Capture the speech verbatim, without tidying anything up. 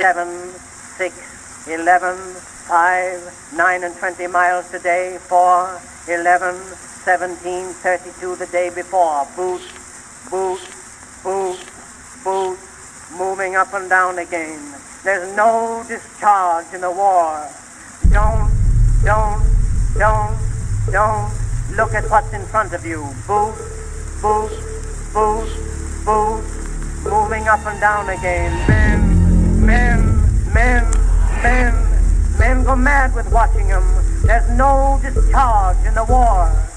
seven, six, eleven, five, nine and twenty miles today, four, eleven, seventeen, thirty-two the day before. Boot, boot, boot, boot, moving up and down again. There's no discharge in the war. Don't, don't, don't, don't look at what's in front of you. Boot, boot, boot, boot, moving up and down again. Men, men, men, men, men go mad with watching them. There's no discharge in the war.